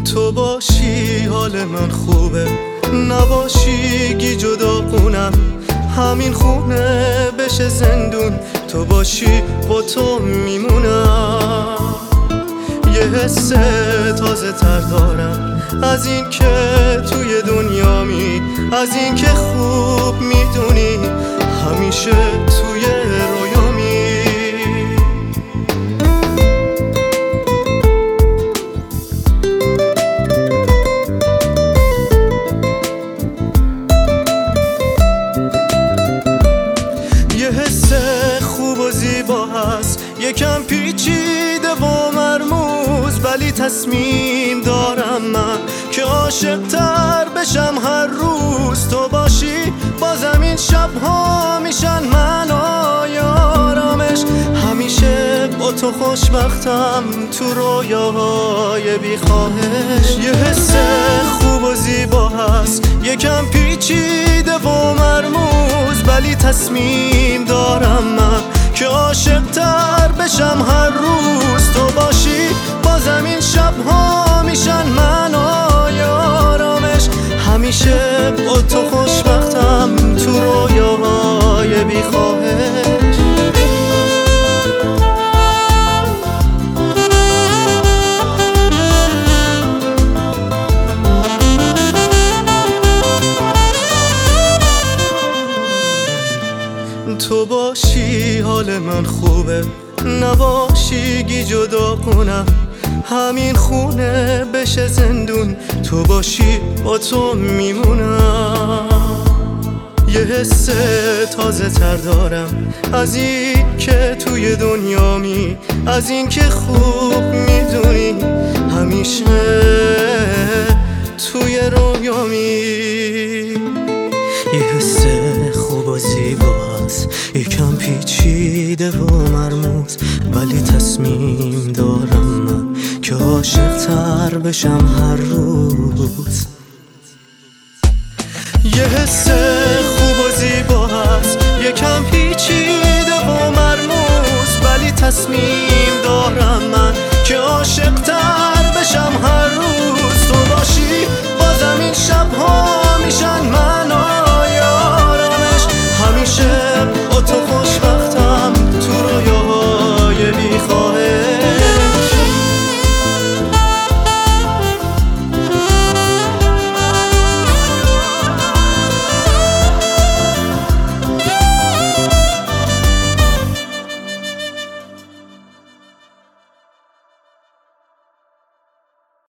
تو باشی حال من خوبه، نباشی گیج و داغونم، همین خونه بشه زندون، تو باشی با تو میمونم. یه حس تازه تر دارم از این که توی دنیامی، از این که خوب میدونی همیشه توی رویامی. یه حس خوب و زیبا هست، یکم پیچیده و مرموز، ولی تصمیم دارم من که عاشق تر بشم هر روز. تو باشی بازم این شبها میشن معنای آرامش، همیشه با تو خوشبختم تو رویاهای بیخواهش. یه حس خوب و زیبا هست، یکم پیچیده و مرموز، ولی تصمیم دارم من که عاشق تر بشم هر روز. تو باشی بازم این شبها میشن معنای آرامش، همیشه با تو خوشبختم تو رویاهای بیخواهش. تو باشی حال من خوبه، نباشی گیج و داغونم، همین خونه بشه زندون، تو باشی با تو میمونم. یه حس تازه تر دارم از این که توی دنیامی، از این که خوب میدونی همیشه توی رویامی. یه حس خوب و زیبا هست، یکم پیچیده و مرموز، ولی تصمیم دارم من که عاشق تر بشم هر روز. یه حس خوب و زیبا هست، یکم پیچیده و مرموز، ولی تصمیم دارم من که عاشق تر بشم هر روز.